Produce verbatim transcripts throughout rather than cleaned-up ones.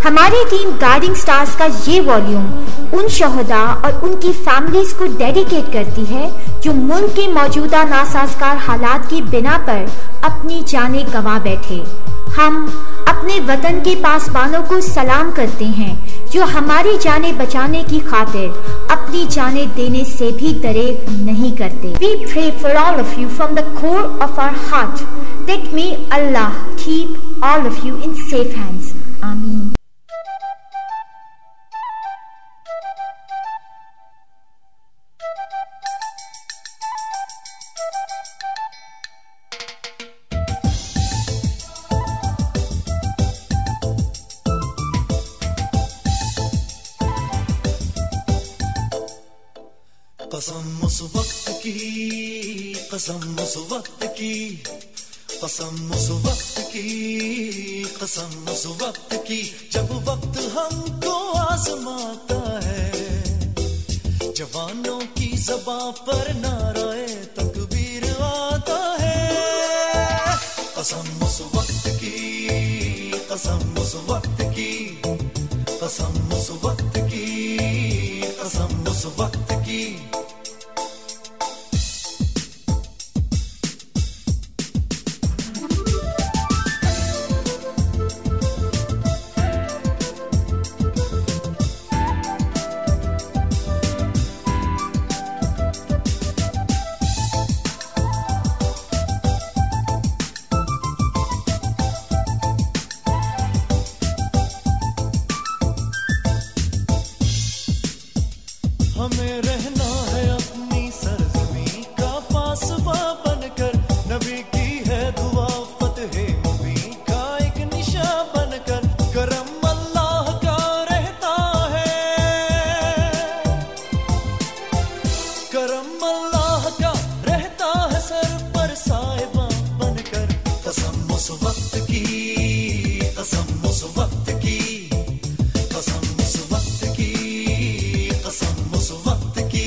हमारी team guarding stars का ये वॉल्यूम उन शहदा और उनकी फैमिलीज को डेडिकेट करती है जो मुल्क के मौजूदा नासाजगार हालात की बिना पर अपनी जानें गंवा बैठे। हम अपने वतन के पासबानों को सलाम करते हैं जो हमारी जानें बचाने की खातिर अपनी जानें देने से भी दरेग नहीं करते। We pray for all of you from the core of our heart that may Allah keep all of you in safe hands. Ameen. कसम उस वक्त की, कसम उस वक्त की, कसम उस वक्त की, कसम उस वक्त की, जब वक्त हमको आजमाता है, जवानों की ज़बां पर नाराए तकबीर आता है। कसम उस वक्त की, कसम उस वक्त की, कसम उस वक्त की, कसम उस वक्त की। हमें रहना है अपनी सरज़मीं का पासबा बनकर, नबी की है दुआ फतह मुबीन का एक निशा बनकर, करम अल्लाह का रहता है, करम अल्लाह का रहता है सर पर साहिबा बनकर। कसम उस वक्त की, कसम उस वक्त की, कसम उस वक्त की, कसम उस वक्त की।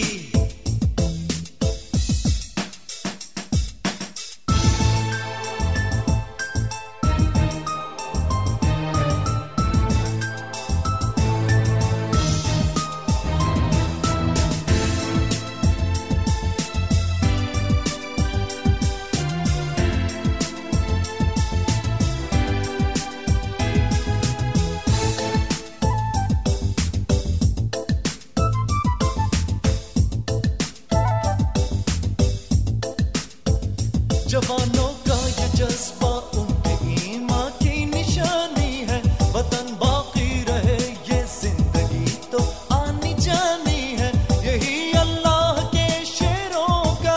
जवानों का ये जज्बा उनके ईमान की निशानी है, वतन बाकी रहे ये जिंदगी तो आनी जानी है, यही अल्लाह के शेरों का,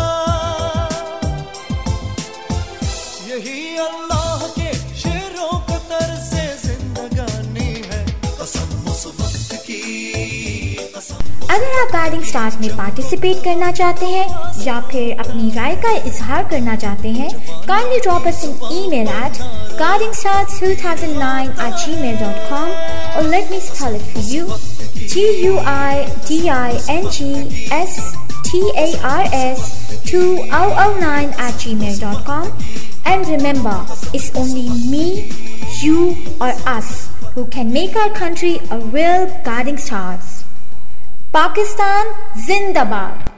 यही अल्लाह के शेरों का तर्ज़े जिंदगानी है। कसम उस वक्त की, कसम। अगर आप गार्डिंग स्टार्स में पार्टिसिपेट करना चाहते हैं या फिर अपनी राय का इजहार करना चाहते हैं, kindly drop us an email at guarding stars two thousand nine at gmail dot com or let me spell it for you, G U I D I N G S T A R S two thousand nine at gmail dot com. And remember, it's only me, you or us who can make our country a real guarding stars. Pakistan Zindabad.